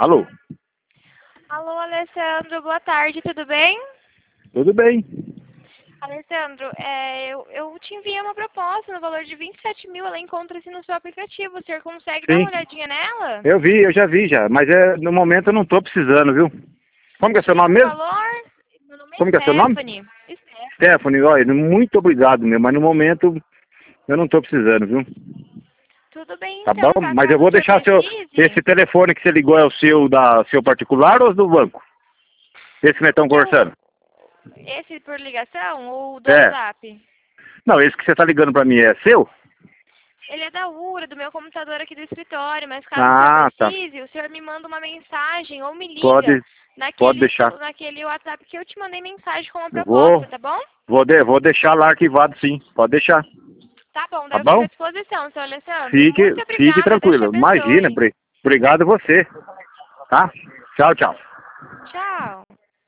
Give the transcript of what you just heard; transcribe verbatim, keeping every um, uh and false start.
Alô? Alô, Alessandro, boa tarde, tudo bem? Tudo bem. Alessandro, é, eu, eu te enviei uma proposta no valor de vinte e sete mil, ela encontra-se no seu aplicativo. O senhor consegue dar Sim. uma olhadinha nela? Eu vi, eu já vi já, mas é, no momento eu não tô precisando, viu? Como que é seu nome O mesmo? valor? Meu nome Como é que é seu nome? Stephanie. Stephanie. Stephanie, olha, muito obrigado meu, mas no momento eu não tô precisando, viu? Tudo bem, Tá bom? então, tá? Mas eu Caso o vou senhor deixar seu, precise, esse telefone que você ligou é o seu da seu particular ou do banco? Esse que nós estamos é o, conversando? esse por ligação ou do É. WhatsApp? Não, esse que você tá ligando pra mim é seu? Ele é da U R A, do meu computador aqui do escritório, mas caso o senhor Ah, tá. precise, o senhor me manda uma mensagem ou me liga Pode, pode naquele, deixar. celu- naquele WhatsApp que eu te mandei mensagem com uma Vou, proposta, tá bom? vou, de, vou deixar lá arquivado sim, pode deixar. Tá bom, daí Tá eu fico bom? à disposição, seu Alessandro. Fique, Muito fique obrigada, Deus te tranquilo. Imagina, abençoe. bri- obrigado você. Tá? Tchau, tchau. Tchau.